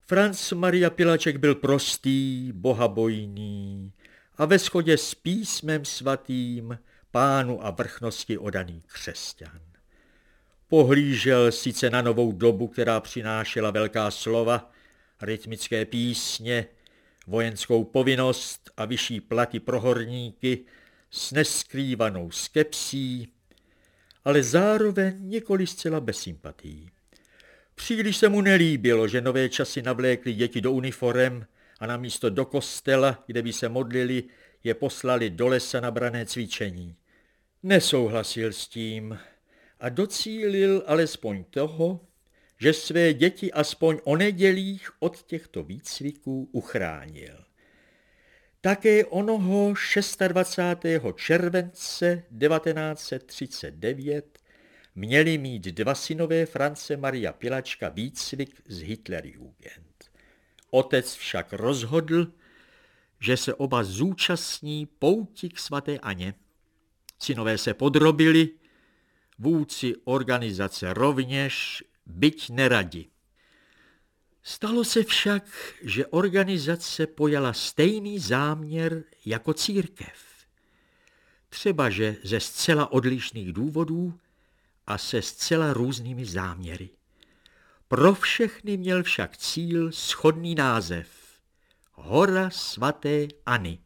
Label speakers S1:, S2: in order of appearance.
S1: Franc Maria Pilaček byl prostý, bohabojný a ve shodě s písmem svatým Pánu a vrchnosti odaný křesťan. Pohlížel sice na novou dobu, která přinášela velká slova, rytmické písně, vojenskou povinnost a vyšší platy pro horníky s neskrývanou skepsí, ale zároveň nikoli zcela bez sympatií. Příliš se mu nelíbilo, že nové časy navlékly děti do uniforem a namísto do kostela, kde by se modlili, je poslali do lesa na branné cvičení. Nesouhlasil s tím a docílil alespoň toho, že své děti aspoň o nedělích od těchto výcviků uchránil. Také onoho 26. července 1939 měli mít dva synové France Maria Pilačka výcvik z Hitlerjugend. Otec však rozhodl, že se oba zúčastní pouti k svaté Aně. Synové se podrobili, vůdci organizace rovněž, byť neradi. Stalo se však, že organizace pojala stejný záměr jako církev. Třebaže ze zcela odlišných důvodů a se zcela různými záměry. Pro všechny měl však cíl shodný název – Hora svaté Anny.